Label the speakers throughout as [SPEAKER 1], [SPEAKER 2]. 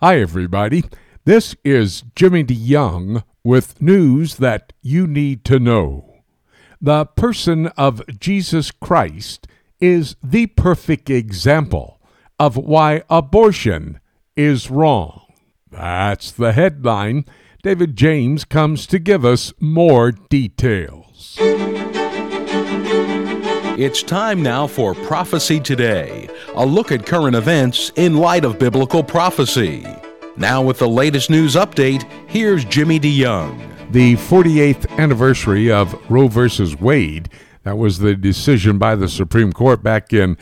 [SPEAKER 1] Hi, everybody. This is Jimmy DeYoung with news that you need to know. The person of Jesus Christ is the perfect example of why abortion is wrong. That's the headline. David James comes to give us more details.
[SPEAKER 2] It's time now for Prophecy Today, a look at current events in light of biblical prophecy. Now with the latest news update, here's Jimmy DeYoung.
[SPEAKER 1] The 48th anniversary of Roe v. Wade, that was the decision by the Supreme Court back in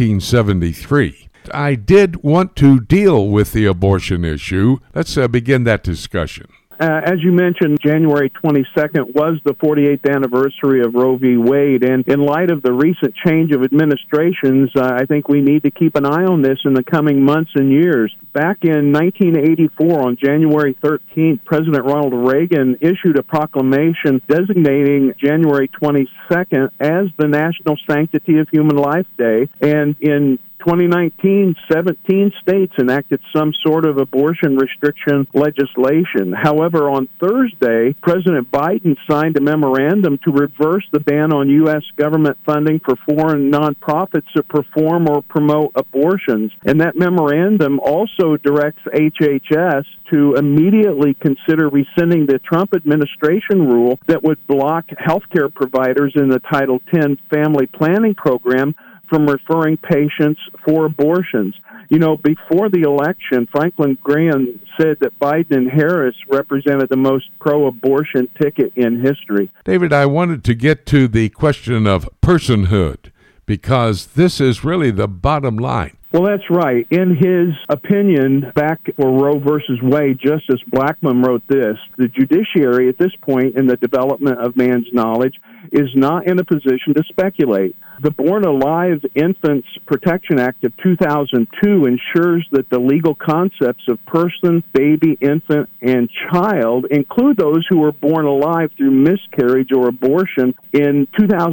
[SPEAKER 1] 1973. I did want to deal with the abortion issue. Let's begin that discussion.
[SPEAKER 3] As you mentioned, January 22nd was the 48th anniversary of Roe v. Wade, and in light of the recent change of administrations, I think we need to keep an eye on this in the coming months and years. Back in 1984, on January 13th, President Ronald Reagan issued a proclamation designating January 22nd as the National Sanctity of Human Life Day, and in 2019, 17 states enacted some sort of abortion restriction legislation. However, on Thursday, President Biden signed a memorandum to reverse the ban on U.S. government funding for foreign nonprofits that perform or promote abortions. And that memorandum also directs HHS to immediately consider rescinding the Trump administration rule that would block healthcare providers in the Title X family planning program from referring patients for abortions. You know, before the election, Franklin Graham said that Biden and Harris represented the most pro-abortion ticket in history.
[SPEAKER 1] David, I wanted to get to the question of personhood, because this is really the bottom line.
[SPEAKER 3] Well, that's right. In his opinion, back for Roe versus Wade, Justice Blackmun wrote this: the judiciary at this point in the development of man's knowledge is not in a position to speculate. The Born Alive Infants Protection Act of 2002 ensures that the legal concepts of person, baby, infant, and child include those who were born alive through miscarriage or abortion. In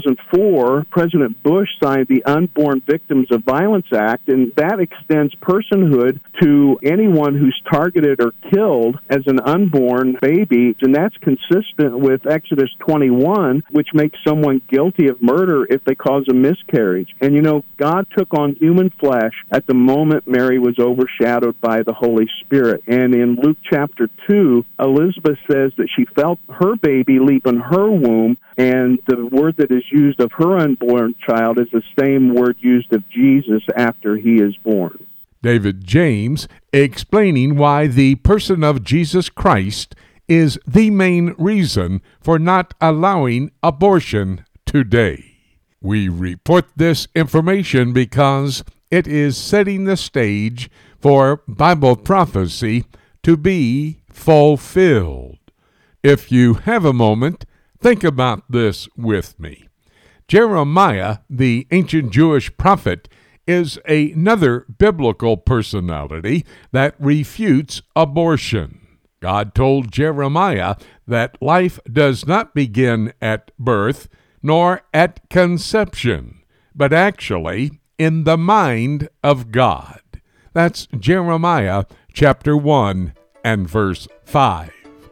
[SPEAKER 3] 2004, President Bush signed the Unborn Victims of Violence Act, and that extends personhood to anyone who's targeted or killed as an unborn baby, and that's consistent with Exodus 21, which makes someone guilty of murder if they cause a miscarriage. And you know, God took on human flesh at the moment Mary was overshadowed by the Holy Spirit. And in Luke chapter 2, Elizabeth says that she felt her baby leap in her womb, and the word that is used of her unborn child is the same word used of Jesus after he is born.
[SPEAKER 1] David James explaining why the person of Jesus Christ is the main reason for not allowing abortion today. We report this information because it is setting the stage for Bible prophecy to be fulfilled. If you have a moment, think about this with me. Jeremiah, the ancient Jewish prophet, is another biblical personality that refutes abortion. God told Jeremiah that life does not begin at birth nor at conception, but actually in the mind of God. That's Jeremiah chapter 1 and verse 5.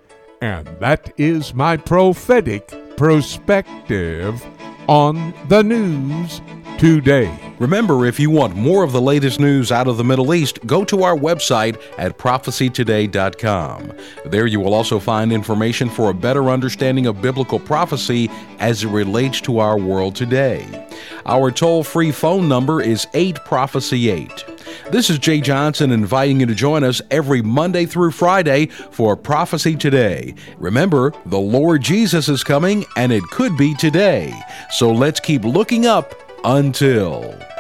[SPEAKER 1] And that is my prophetic perspective on the news today.
[SPEAKER 2] Remember, if you want more of the latest news out of the Middle East, go to our website at prophecytoday.com. There you will also find information for a better understanding of biblical prophecy as it relates to our world today. Our toll-free phone number is 8-PROPHECY-8. This is Jay Johnson inviting you to join us every Monday through Friday for Prophecy Today. Remember, the Lord Jesus is coming, and it could be today. So let's keep looking up until...